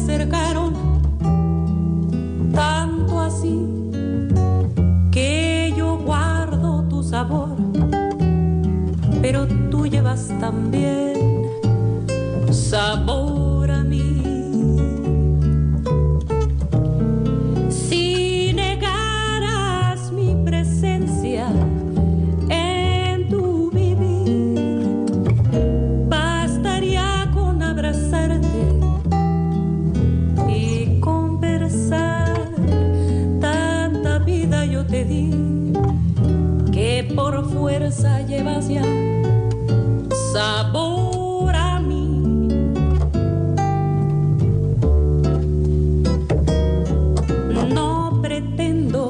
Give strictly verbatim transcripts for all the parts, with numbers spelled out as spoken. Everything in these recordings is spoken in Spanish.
acercaron, tanto así que yo guardo tu sabor, pero tú llevas también sabor a mí. Si negaras mi presencia en tu vivir, bastaría con abrazarte y conversar. Tanta vida yo te di que por fuerza llevas ya sabor a mí. No pretendo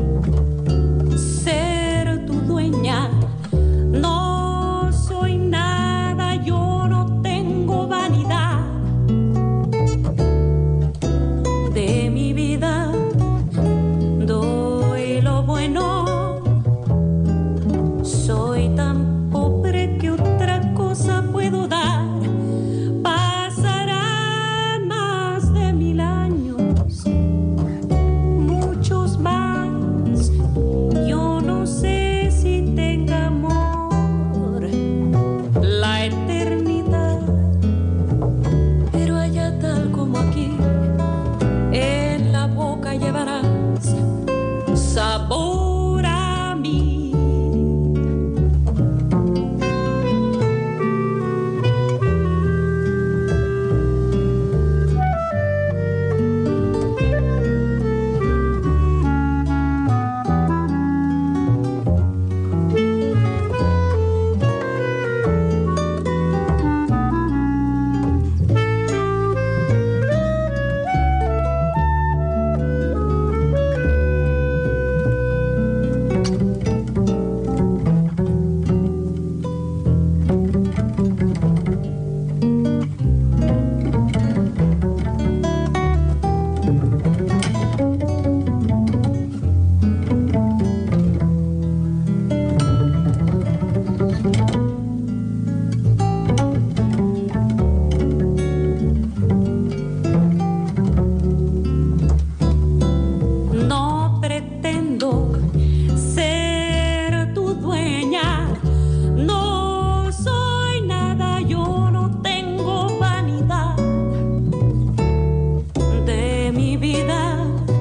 ser tu dueña, no soy nada, yo no tengo vanidad. De mi vida doy lo bueno, soy tan pobre que otra cosa puedo dar. Pasarán más de mil años, muchos más. Yo no sé si tenga amor la eternidad, pero allá tal como aquí, en la boca llevarás sabor a mí. No pretendo ser tu dueña, no soy nada, yo no tengo vanidad. De mi vida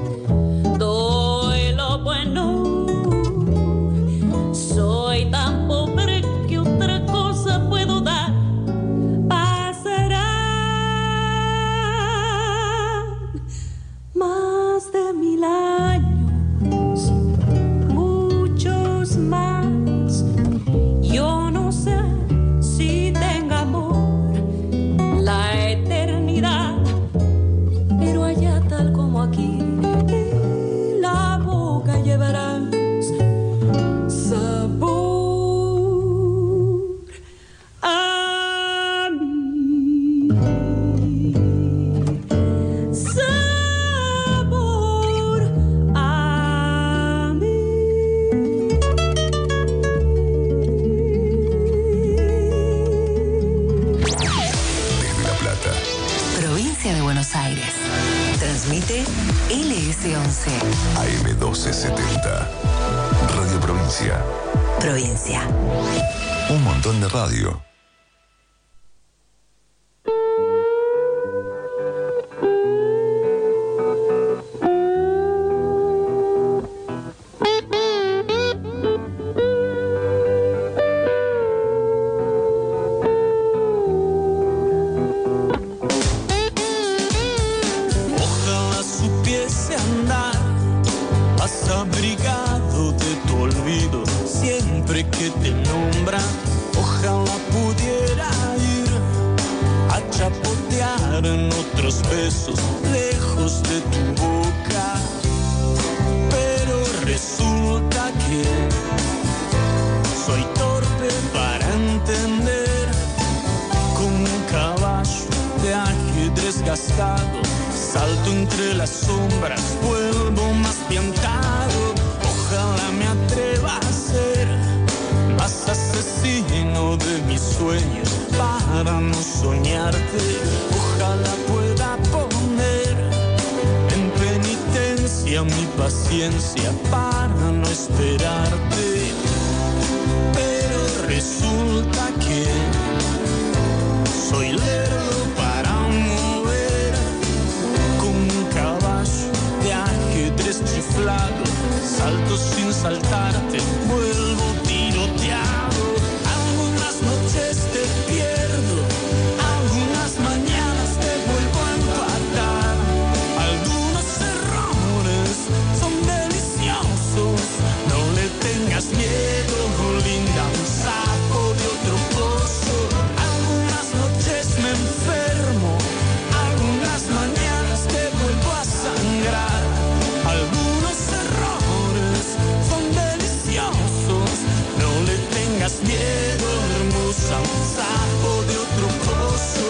doy lo bueno, soy tan pobre que otra cosa puedo dar. Pasarán más de mil años, muchos más. Yo no sé si tenga amor la eternidad, pero allá tal como aquí, en la boca llevarás sabor a mí. Sabor a mí. Desde La Plata, Provincia de Buenos Aires. Transmite L S once. A M doce setenta. Radio Provincia. Provincia. Un montón de radio. Ojalá supiese andar, más abrigado de tu olvido, siempre que te nombra. Ojalá pudiera ir a chapotear en otros besos, lejos de tu boca. Pero resulta que soy torpe para entender, como un caballo de ajedrez gastado. Salto entre las sombras, vuelvo más piantado. Ojalá me atreva a ser más asesino de mis sueños para no soñarte. Ojalá pueda poner agobia mi paciencia para no esperarte. Pero resulta que soy lerdo para mover como un caballo de ajedrez chiflado. Salto sin saltarte, vuelvo tiroteado. Algunas noches te pierdo, algunas mañanas te vuelvo a empatar. Algunos errores son deliciosos, no le tengas miedo, linda, un sapo de otro pozo. Algunas noches me enfermo, algunas mañanas te vuelvo a sangrar. Algunos errores son deliciosos, no le tengas miedo, hermosa, un sapo de otro pozo.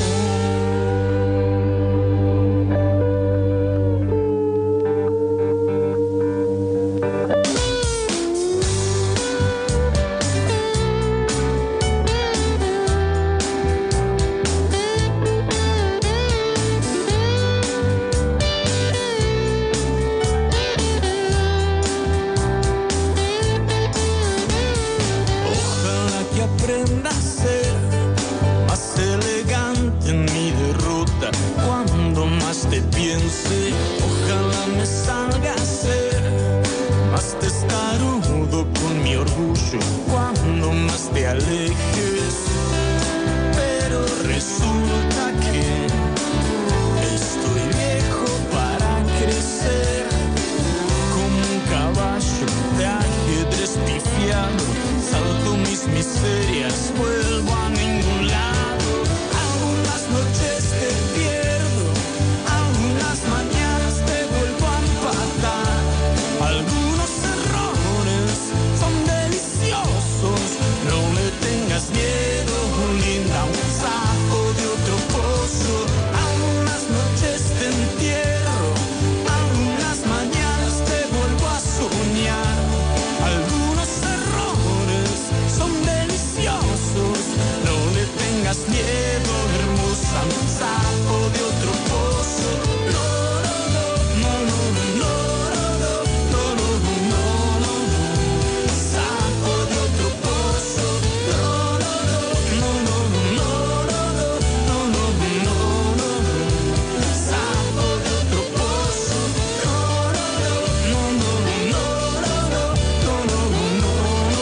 Ojalá que aprenda a ser más elegante en mi derrota cuando más te piense. Ojalá me salga a ser más testarudo con mi orgullo cuando más te alejes. Pero resulta que estoy viejo para crecer como un caballo de ajedrez pifiado. Salto mis miserias, vuelvo a ningún lado. Algunas noches te pierdo, algunas mañanas te vuelvo a empatar. Algunos errores son deliciosos, no le tengas miedo, linda, un sapo de otro pozo. Algunas noches te entierro, algunas mañanas te vuelvo a soñar. Algunos errores son deliciosos, no le tengas miedo, hermosa, un sapo de otro pozo. No, no, no, no, no, no, no, no, no, no, no, no, sapo de otro pozo. No, no, no, no, no, no, no, no, no, no, no, no, sapo de otro pozo. No, no, no, no, no, no, no, no, no, no, no,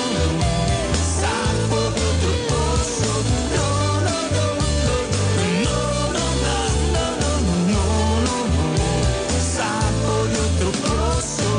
sapo de otro pozo. No, no, no, no, no, no, no, no, no, no, sapo de otro pozo.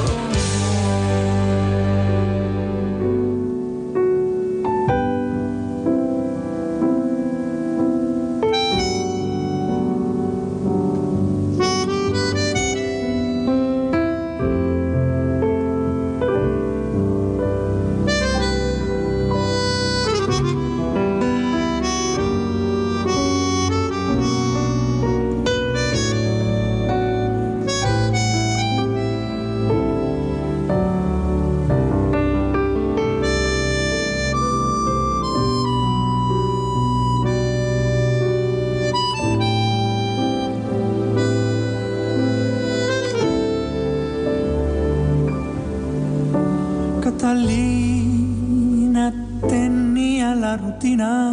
Catalina tenía la rutina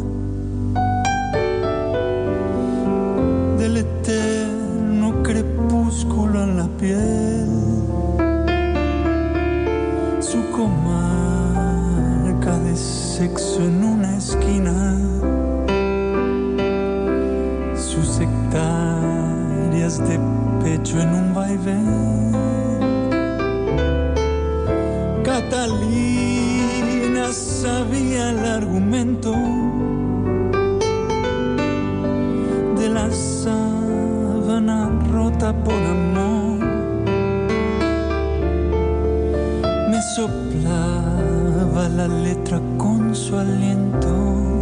del eterno crepúsculo en la piel, su comarca de sexo en una esquina, sus hectáreas de pecho en un vaivén. Catalina sabía el argumento de la sábana rota por amor. Me soplaba la letra con su aliento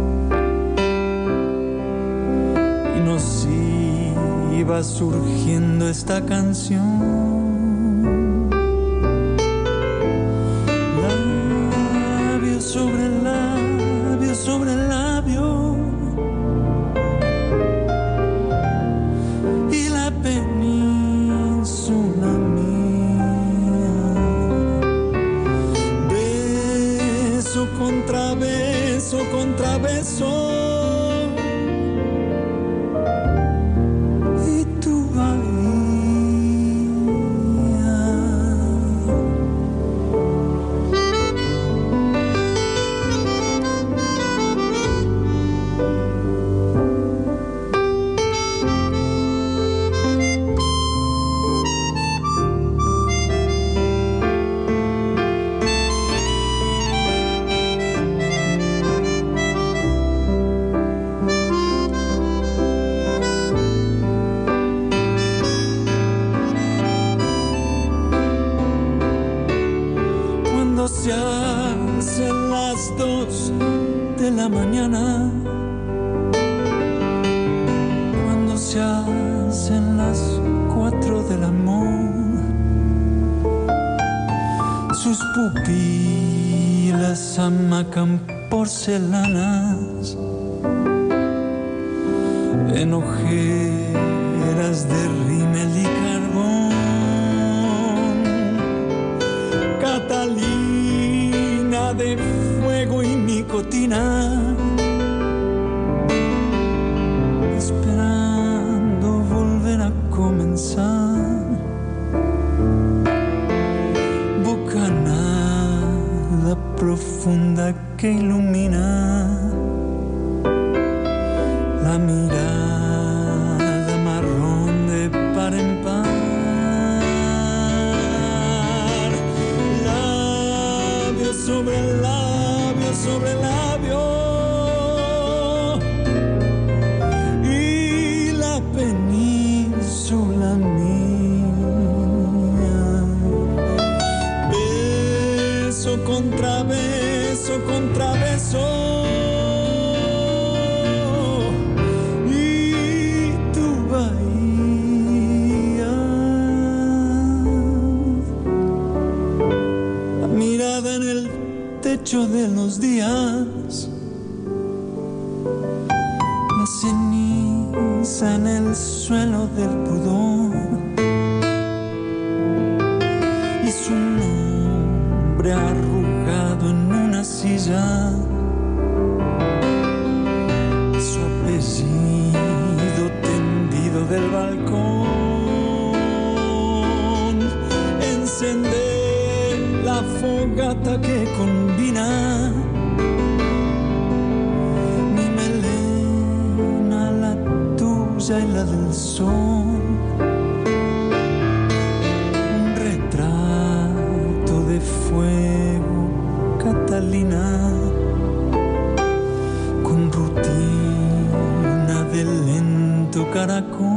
y nos iba surgiendo esta canción. Sobre labio, sobre labio, y la península mía. la mañana, cuando se hacen las cuatro del amor, sus pupilas amacan porcelanas en ojeras de rímel y carbón. Catalina de fuego y nicotina, esperando volver a comenzar. Bocanada profunda que ilumina la mirada marrón de par en par. Labio sobre labio sobre labio, y la península mía. Beso contra beso contra beso, techo de los días, la ceniza en el suelo del pudor, y su nombre arrugado en una silla, su apellido tendido del balcón. Encender la fogata que combina mi melena, la tuya y la del sol. Un retrato de fuego, Catalina, con rutina de lento caracol.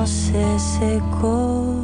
no se secó.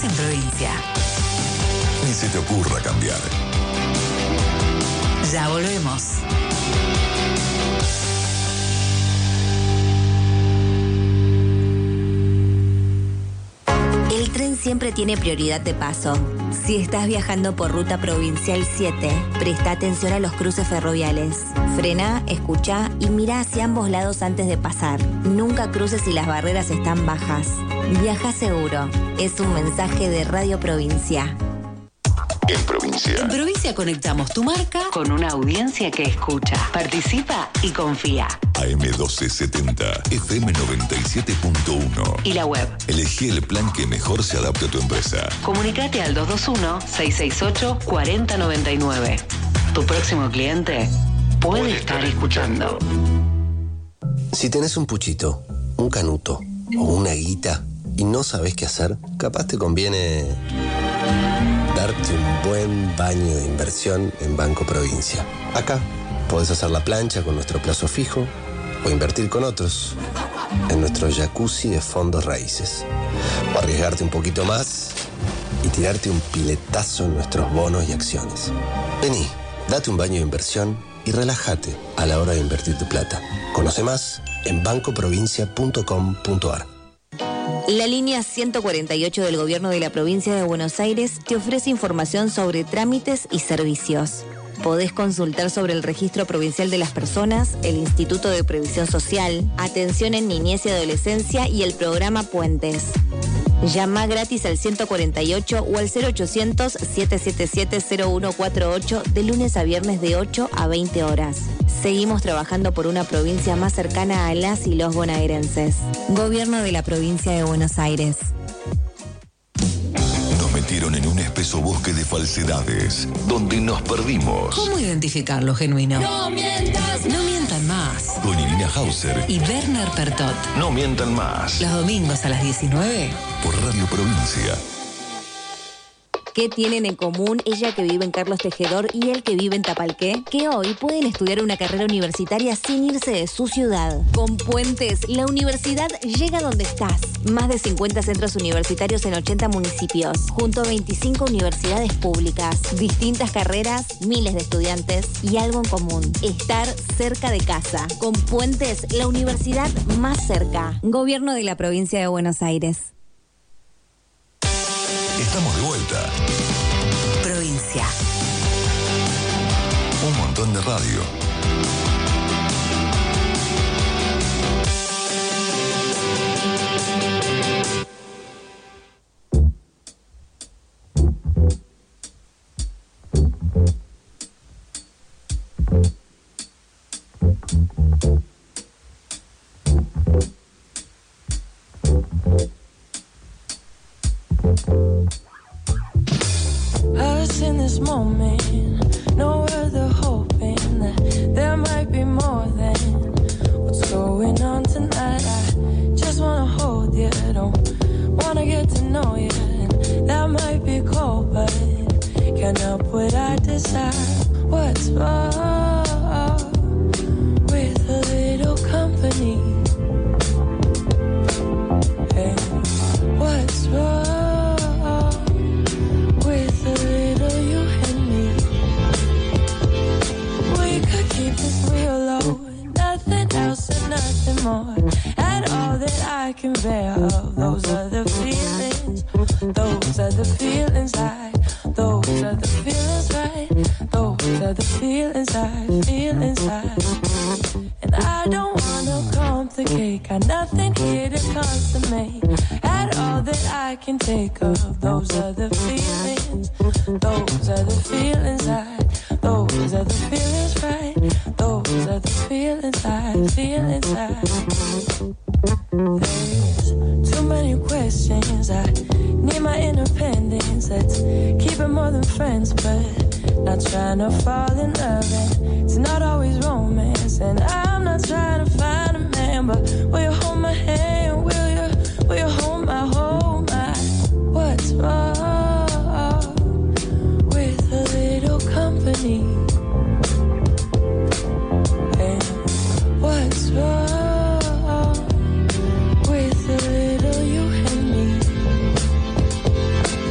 en provincia. Ni se te ocurra cambiar. Ya volvemos. El tren siempre tiene prioridad de paso. Si estás viajando por Ruta Provincial siete, presta atención a los cruces ferroviales. Frena, escucha y mira hacia ambos lados antes de pasar. Nunca cruces si las barreras están bajas. Viaja seguro. Es un mensaje de Radio Provincia. En provincia. En provincia conectamos tu marca con una audiencia que escucha, participa y confía. A eme doce setenta, efe eme noventa y siete punto uno. Y la web. Elegí el plan que mejor se adapte a tu empresa. Comunicate al dos dos uno, seis seis ocho, cuatro cero nueve nueve. Tu próximo cliente puede, puede estar, estar escuchando. Si tenés un puchito, un canuto o una guita y no sabés qué hacer, capaz te conviene darte un buen baño de inversión en Banco Provincia. Acá podés hacer la plancha con nuestro plazo fijo o invertir con otros en nuestro jacuzzi de fondos raíces. O arriesgarte un poquito más y tirarte un piletazo en nuestros bonos y acciones. Vení, date un baño de inversión y relájate a la hora de invertir tu plata. Conoce más en banco provincia punto com punto a r. La línea ciento cuarenta y ocho del Gobierno de la Provincia de Buenos Aires te ofrece información sobre trámites y servicios. Podés consultar sobre el Registro Provincial de las Personas, el Instituto de Previsión Social, Atención en Niñez y Adolescencia y el programa Puentes. Llama gratis al ciento cuarenta y ocho o al cero ochocientos, siete siete siete, cero uno cuatro ocho de lunes a viernes de ocho a veinte horas. Seguimos trabajando por una provincia más cercana a las y los bonaerenses. Gobierno de la Provincia de Buenos Aires. Nos metieron en un espeso bosque de falsedades, donde nos perdimos. ¿Cómo identificar lo genuino? No mientas, No mientan más. Con Irina Hauser Y Werner Pertot. No mientan más. Los domingos a las diecinueve. Por Radio Provincia. ¿Qué tienen en común ella que vive en Carlos Tejedor y él que vive en Tapalqué? Que hoy pueden estudiar una carrera universitaria sin irse de su ciudad. Con Puentes, la universidad llega donde estás. Más de cincuenta centros universitarios en ochenta municipios, junto a veinticinco universidades públicas. Distintas carreras, miles de estudiantes y algo en común: estar cerca de casa. Con Puentes, la universidad más cerca. Gobierno de la Provincia de Buenos Aires. Estamos de vuelta. Provincia. Un montón de radio. Us in this moment, no other hoping that there might be more than what's going on tonight. I just wanna hold you, don't wanna get to know you, and that might be cold, but can't help what I desire. What's wrong with a little company? Hey, what's wrong? Nothing more at all that I can bear. Those are the feelings, those are the feelings I, those are the feelings right, those are the feelings I feel inside. And I don't wanna complicate, got nothing here to consummate. At all that I can take of, those are the feelings, those are the feelings I, those are the feelings right, those are the feelings I feel inside. There's too many questions, I need my independence. Let's keep it more than friends, but not trying to fall in love. And it's not always romance, and I'm not trying to find a man, but will you hold my hand? Will you, will you hold my, hold my? What's wrong with a little company? And what's wrong with a little you and me?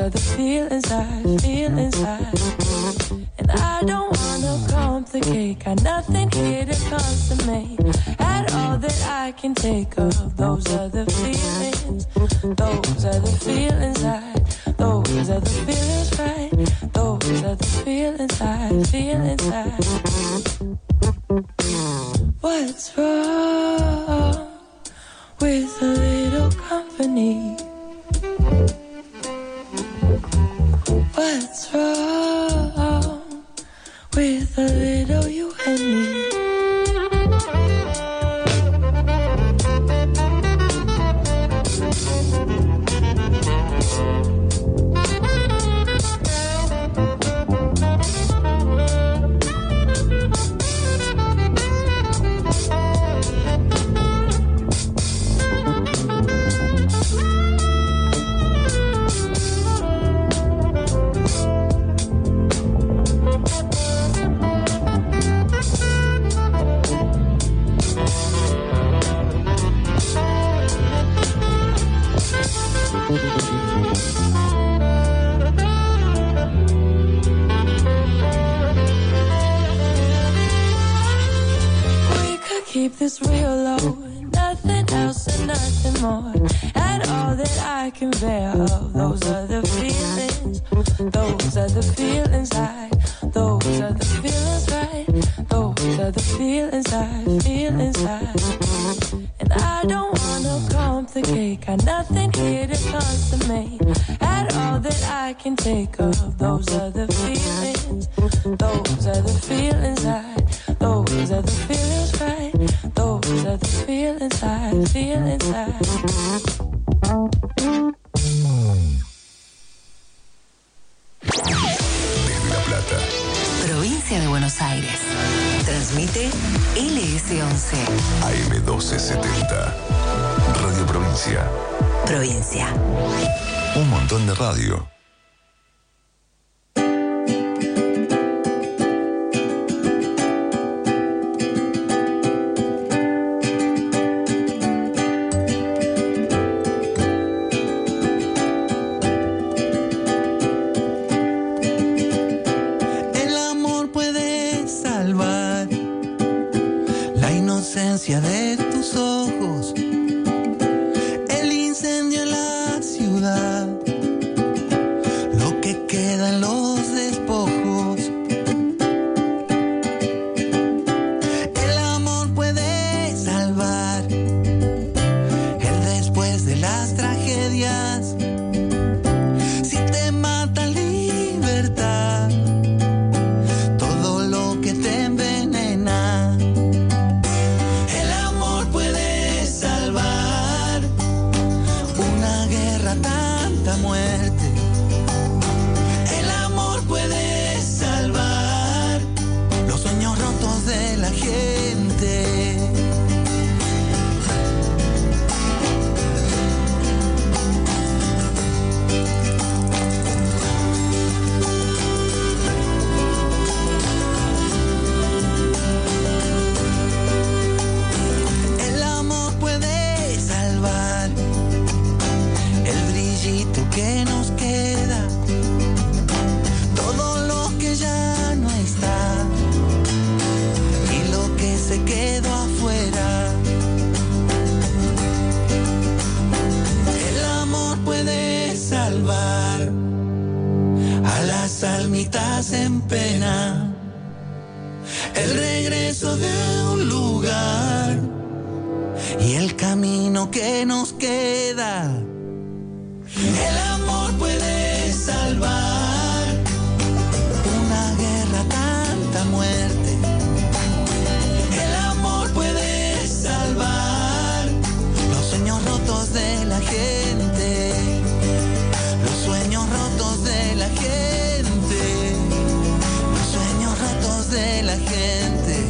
are the feelings I feel inside. And I don't wanna complicate, got nothing here to consummate. At all that I can take of, those are the feelings. Those are the feelings I, those are the feelings right. Those are the feelings I feel inside. What's wrong with a little company? What's wrong with a little you and me? Keep this real low, nothing else and nothing more. And all that I can bear of, those are the feelings. Those are the feelings I, those are the feelings right. Those are the feelings I feel inside. And I don't wanna complicate, got nothing here to consummate. And all that I can take of, those are the feelings. Those are the feelings I, those are the feelings right. Those are the feelings I feel inside. Desde La Plata, Provincia de Buenos Aires. Transmite L S once. A M doce setenta. Radio Provincia. Provincia. Un montón de radio. De tus ojos, el incendio en la ciudad, lo que queda en los despojos. El amor puede salvar el después de las tragedias. Si te mata libertad, todo lo que te envenena. Muerte. El amor puede salvar los sueños rotos de la gente. El amor puede salvar el brillito que nos queda, todo lo que ya no está y lo que se quedó afuera. El amor puede salvar a las almitas en pena, el regreso de un lugar y el camino que nos queda. El amor puede salvar una guerra, tanta muerte. El amor puede salvar los sueños rotos de la gente. Los sueños rotos de la gente. Los sueños rotos de la gente.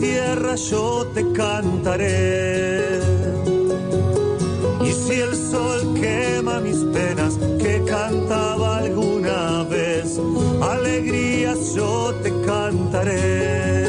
tierra yo te cantaré. Y si el sol quema mis penas que cantaba alguna vez, alegrías yo te cantaré.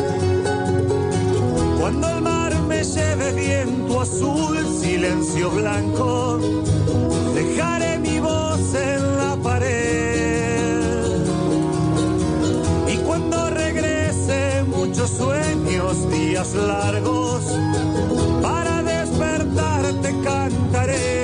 Cuando el mar me lleve viento azul, silencio blanco, dejaré mi voz en la pared. Y cuando regrese muchos sueños, días largos, para despertarte cantaré.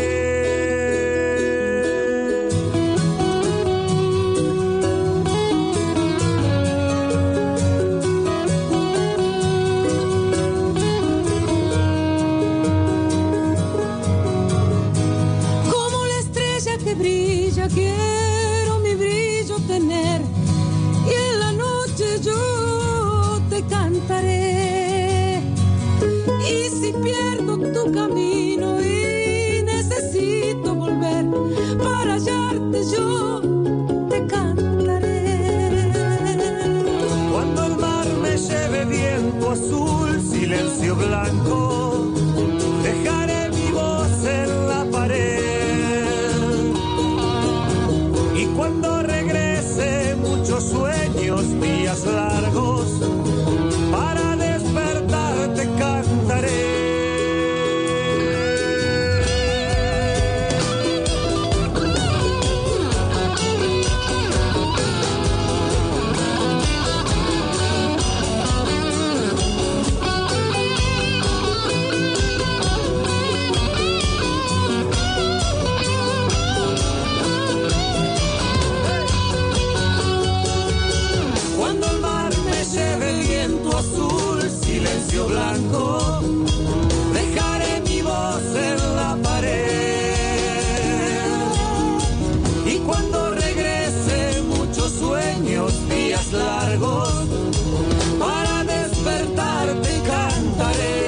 Quiero mi brillo tener y en la noche yo te cantaré. Y si pierdo tu camino y necesito volver para hallarte, yo te cantaré. Cuando el mar me lleve viento azul, silencio blanco, dejaré mi voz en la pared. Y cuando regrese muchos sueños, días largos, para despertarte cantaré. Silencio blanco, dejaré mi voz en la pared. Y cuando regrese muchos sueños, días largos, para despertarte cantaré.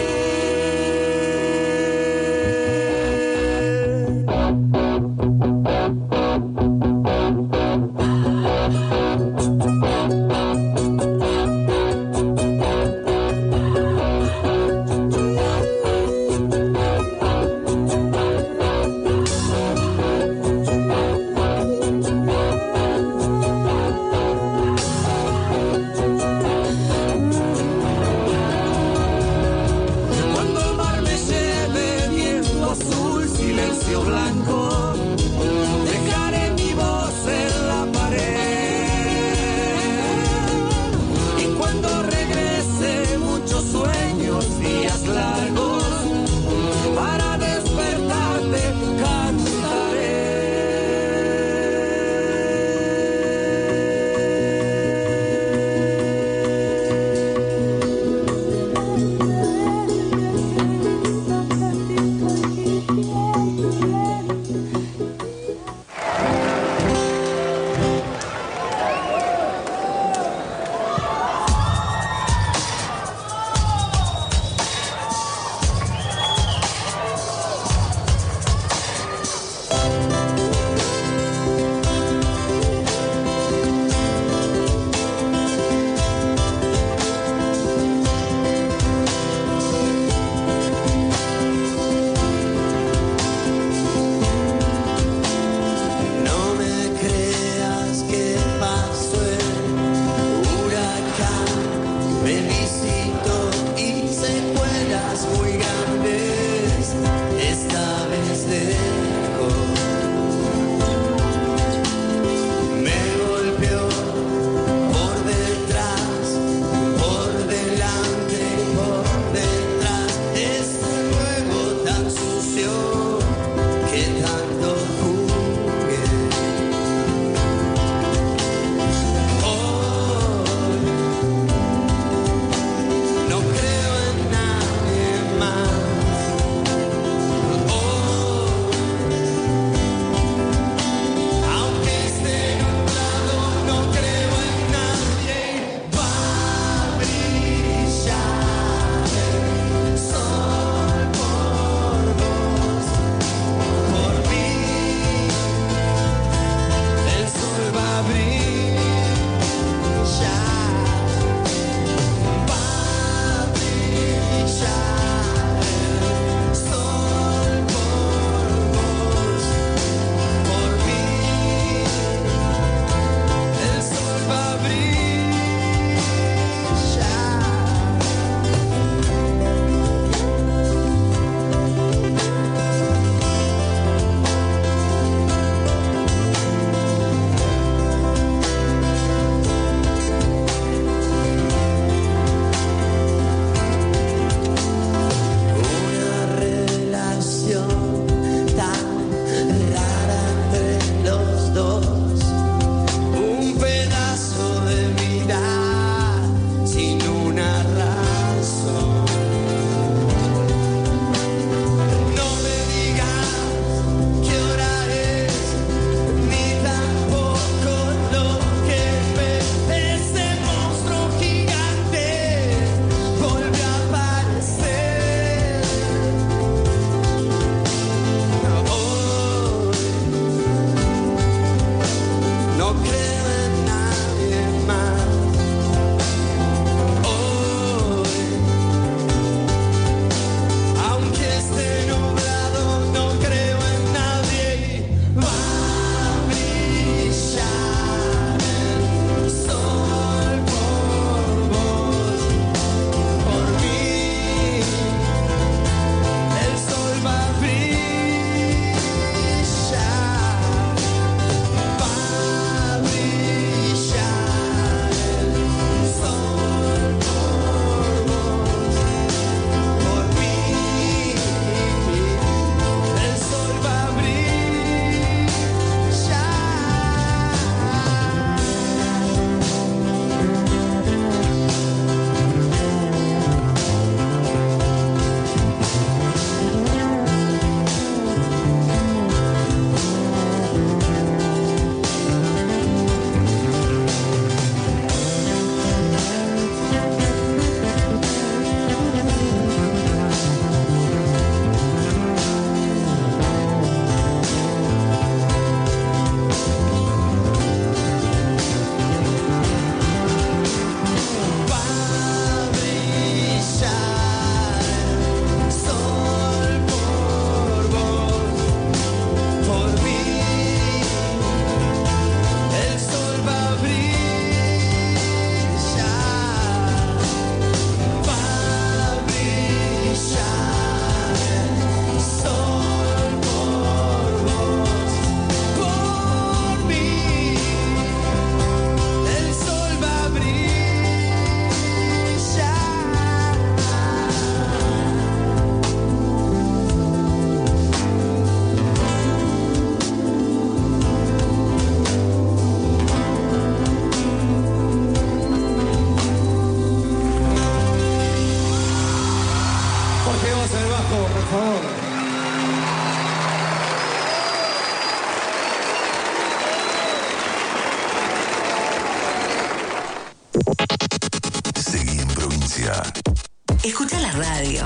día. Escucha la radio.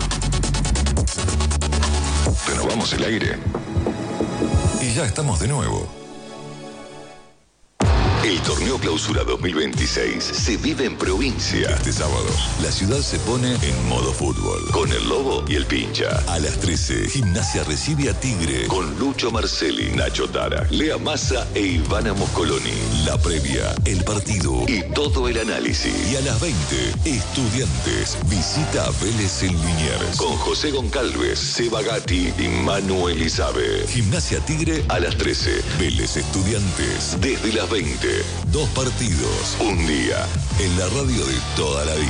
Renovamos el aire. Y ya estamos de nuevo. El Torneo Clausura dos mil veintiséis se vive en provincia. Este sábado, la ciudad se pone en modo fútbol. Con el Lobo y el Pincha. A las trece, Gimnasia recibe a Tigre. Con Lucho Marcelli, Nacho Tara, Lea Massa e Ivana Moscoloni. La previa, el partido y todo el análisis. Y a las veinte, Estudiantes visita a Vélez en Liniers. Con José Goncalves, Seba Gatti y Manu Elizabe. Gimnasia Tigre a las trece. Vélez Estudiantes desde las veinte. Dos partidos, un día, en la radio de toda la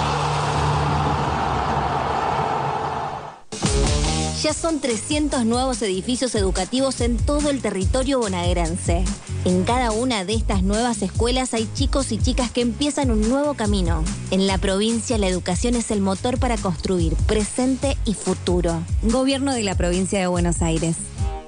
vida. Ya son trescientos nuevos edificios educativos en todo el territorio bonaerense. En cada una de estas nuevas escuelas hay chicos y chicas que empiezan un nuevo camino. En la provincia, la educación es el motor para construir presente y futuro. Gobierno de la provincia de Buenos Aires.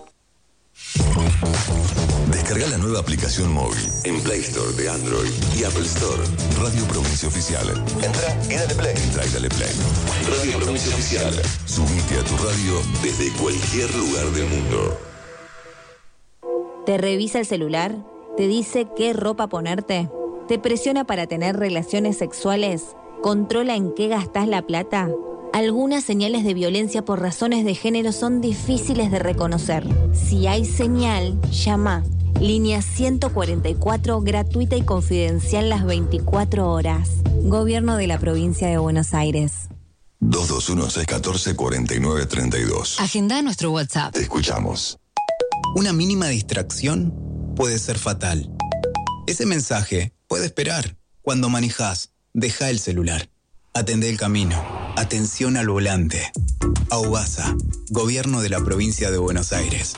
Descarga la nueva aplicación móvil en Play Store de Android y Apple Store. Radio Provincia Oficial. Entra y dale play. Entra y dale play. Radio Provincia Oficial. Subite a tu radio desde cualquier lugar del mundo. ¿Te revisa el celular? ¿Te dice qué ropa ponerte? ¿Te presiona para tener relaciones sexuales? ¿Controla en qué gastás la plata? Algunas señales de violencia por razones de género son difíciles de reconocer. Si hay señal, llama. Línea ciento cuarenta y cuatro, gratuita y confidencial las veinticuatro horas. Gobierno de la provincia de Buenos Aires. dos dos uno, seis uno cuatro, cuatro nueve tres dos. Agenda nuestro WhatsApp. Te escuchamos. Una mínima distracción puede ser fatal. Ese mensaje puede esperar. Cuando manejás, deja el celular. Atendé el camino. Atención al volante. AUBASA, Gobierno de la provincia de Buenos Aires.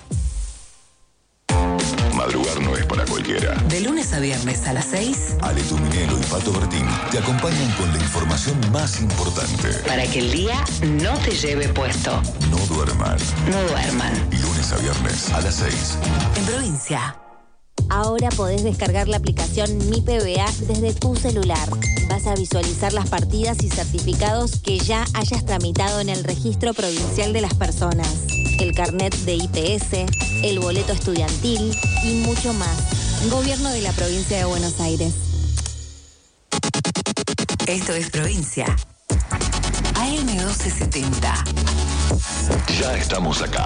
Madrugar no es para cualquiera. De lunes a viernes a las seis. Ale Tuminelo y Pato Bertín te acompañan con la información más importante. Para que el día no te lleve puesto. No duerman. No duerman. Lunes a viernes a las seis. En provincia. Ahora podés descargar la aplicación Mi P B A desde tu celular. Vas a visualizar las partidas y certificados que ya hayas tramitado en el Registro Provincial de las Personas, el carnet de I P S, el boleto estudiantil y mucho más. Gobierno de la provincia de Buenos Aires. Esto es Provincia. A M doce setenta. Ya estamos acá.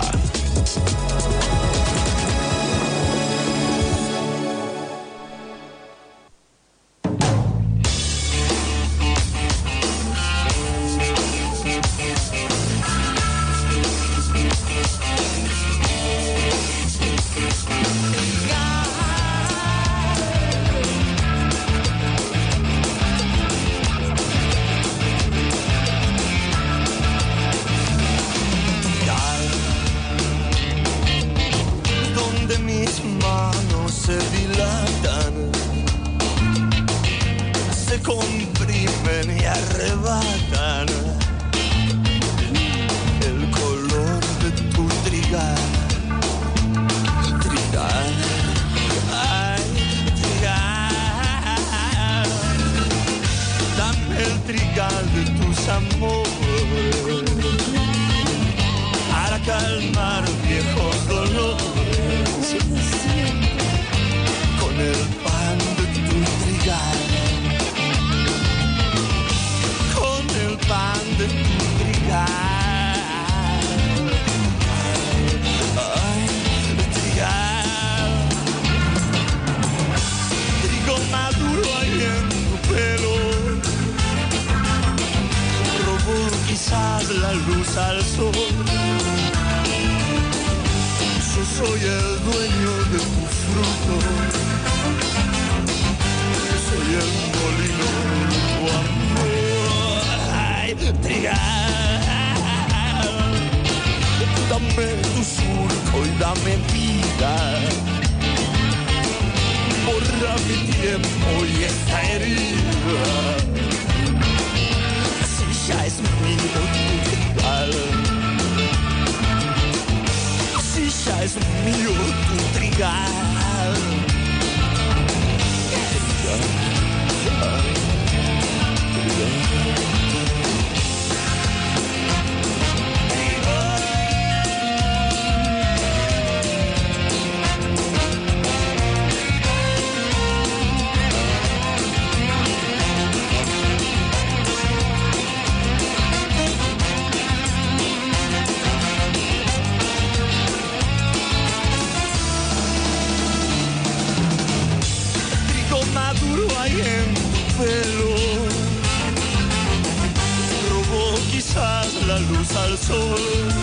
al sol.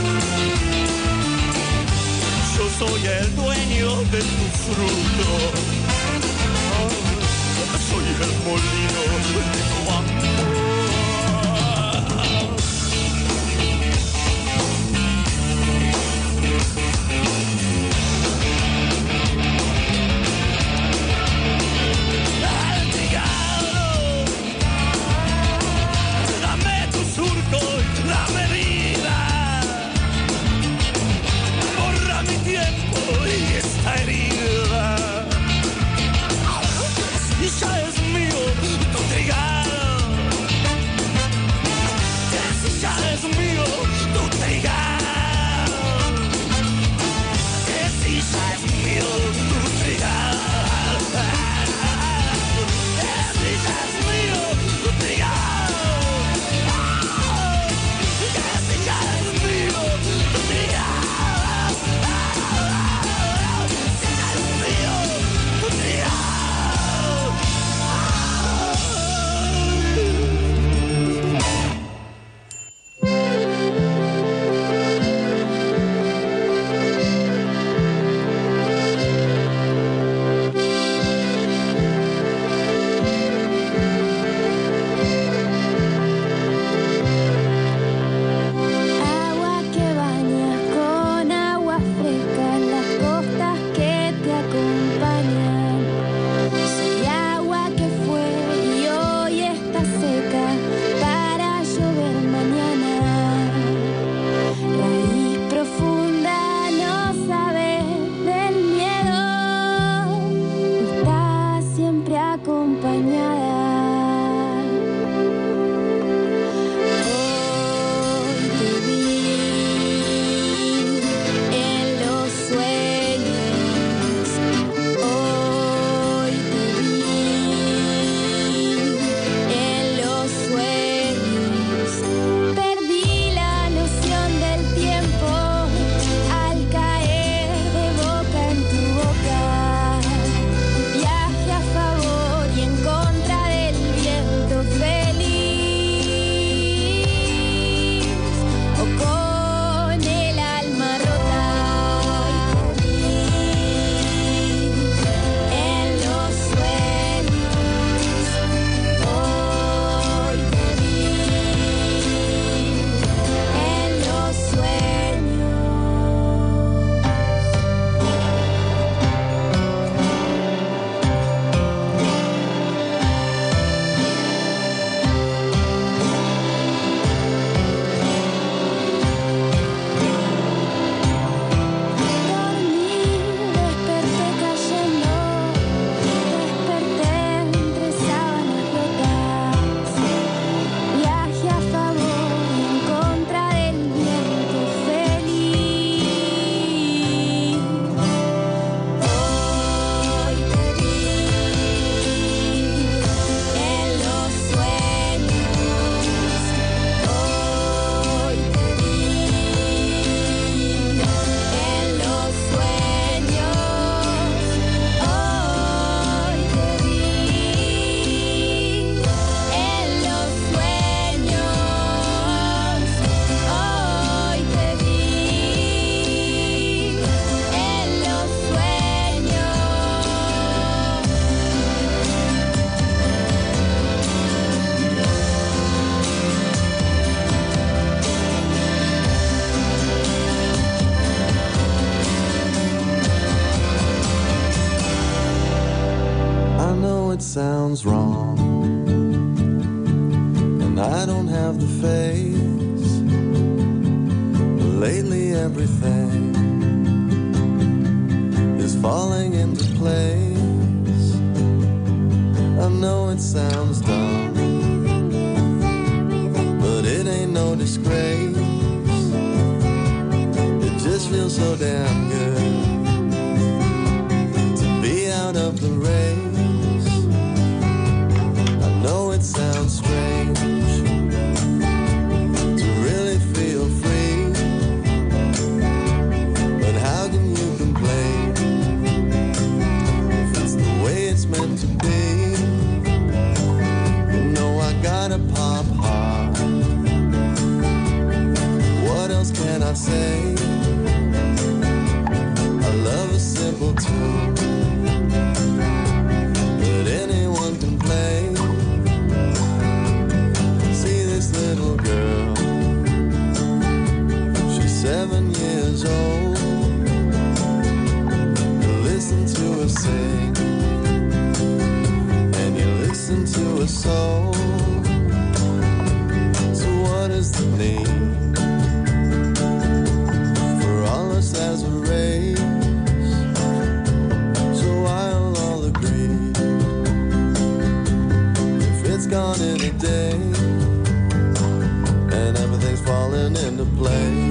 Yo soy el dueño de tu fruto. Soy el molino de tu amor. Dame tu surco, dame vida. Borra mi tiempo y esta herida. Y ya es mío tu trigal. Si ya es mío tu trigal. Si ya es mío tu trigal. Si ya es mío tu trigal. Si ya es mío tu trigal. Si ya es mío tu trigal. Agua que baña con agua fresca en las costas que te acompañan. Soy agua que fue y hoy está seca para llover mañana. Raíz profunda, no sabes del miedo, estás siempre acompañada. Hoy te vi en los sueños, hoy te vi en los sueños. Perdí la noción del tiempo al caer de boca en tu boca. Viaje a favor y en contra del viento feliz. O con el alma rota. Hoy te vi en los sueños. Hoy te vi en los sueños. Dormí, desperté cayendo, desperté entre sábanas rotas. Viaje a favor y en contra del viento feliz. Hoy te vi en los sueños. Hoy te vi en los sueños. Hoy te vi en los sueños. Hoy te vi en los I know it sounds wrong, and I don't have the face. But lately everything is falling into place. I know it sounds dumb, but it ain't no disgrace. It just feels so damn good to be out of the race. I know it sounds strange to really feel free, but how can you complain if it's the way it's meant to be? You know I gotta pop hard. What I say I love a simple tune that anyone can play. See this little girl, she's seven years old. You listen to her sing, and you listen to her soul. So what is the need for all us as a race? So I'll all agree, if it's gone in a day and everything's falling into place.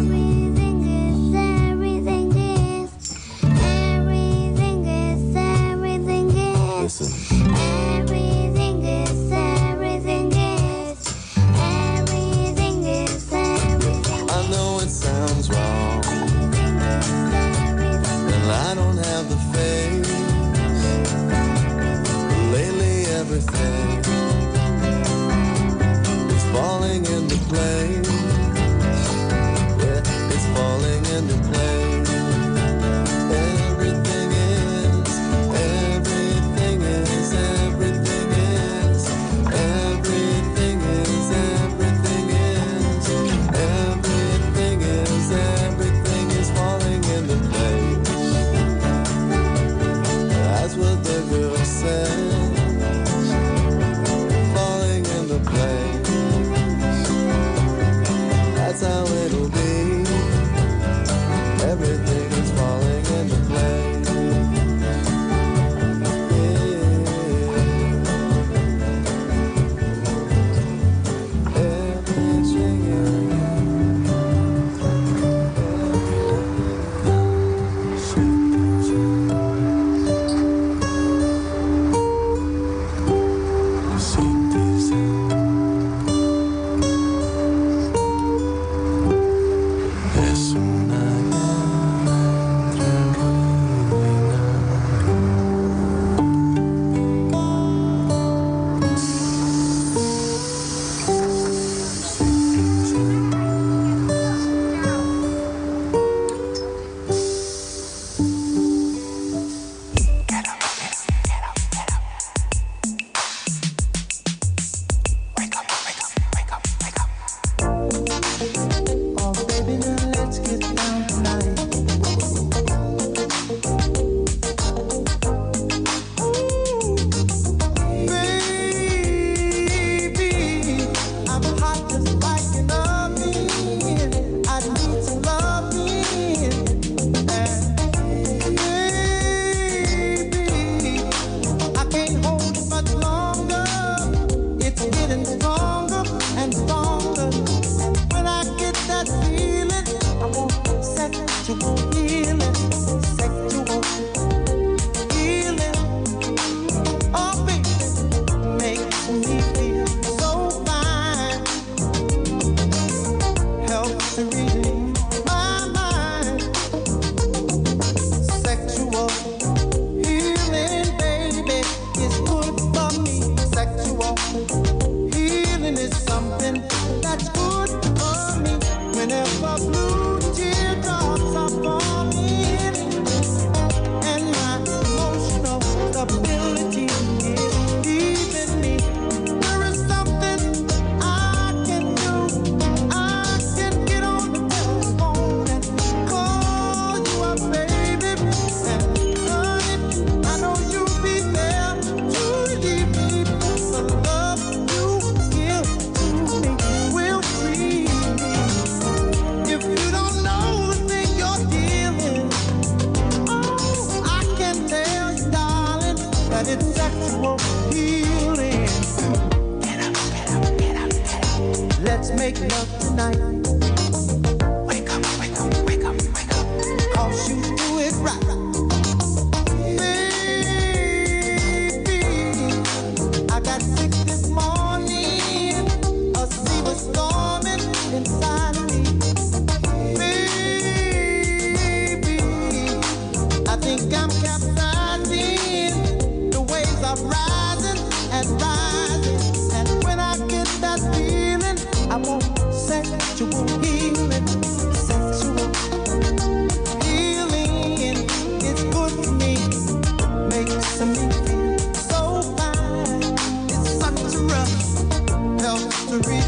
And when I get that feeling, I won't sexual.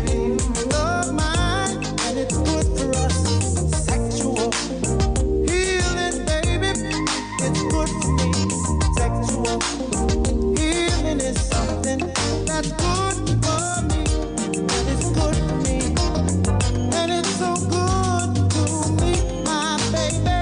of mine, and it's good for us. Sexual healing, baby, it's good for me. Sexual healing is something that's good for me, and it's good for me, and it's so good to me, my baby.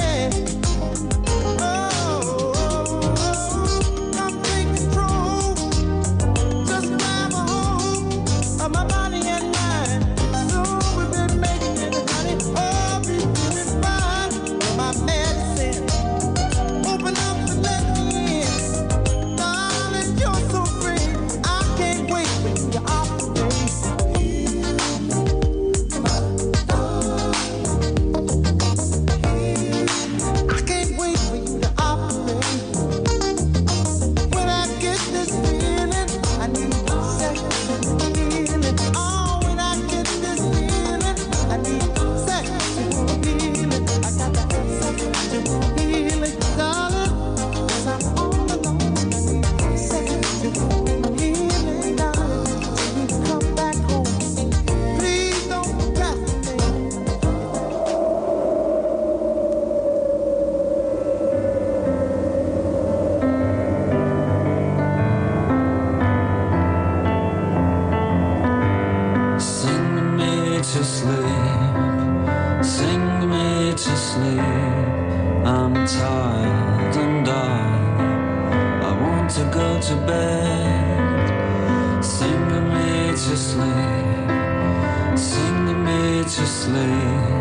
Sing me to sleep,